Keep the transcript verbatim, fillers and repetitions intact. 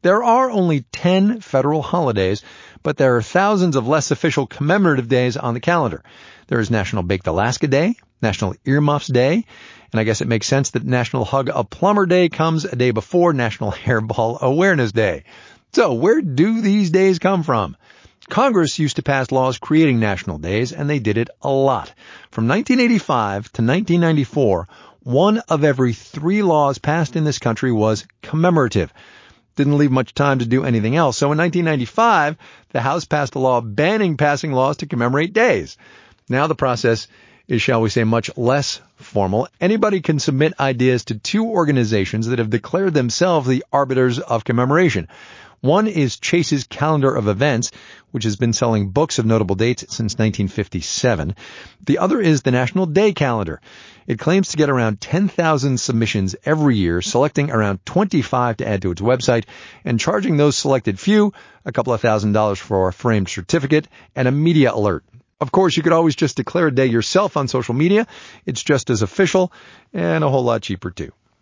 There are only ten federal holidays, but there are thousands of less official commemorative days on the calendar. There is National Baked Alaska Day, National Earmuffs Day, and I guess it makes sense that National Hug a Plumber Day comes a day before National Hairball Awareness Day. So where do these days come from? Congress used to pass laws creating national days, and they did it a lot. From nineteen eighty-five to nineteen ninety-four, one of every three laws passed in this country was commemorative. Didn't leave much time to do anything else. So in nineteen ninety-five, the House passed a law banning passing laws to commemorate days. Now the process is, shall we say, much less formal. Anybody can submit ideas to two organizations that have declared themselves the arbiters of commemoration. One is Chase's Calendar of Events, which has been selling books of notable dates since nineteen fifty-seven. The other is the National Day Calendar. It claims to get around ten thousand submissions every year, selecting around twenty-five to add to its website, and charging those selected few a couple of thousand dollars for a framed certificate and a media alert. Of course, you could always just declare a day yourself on social media. It's just as official and a whole lot cheaper too.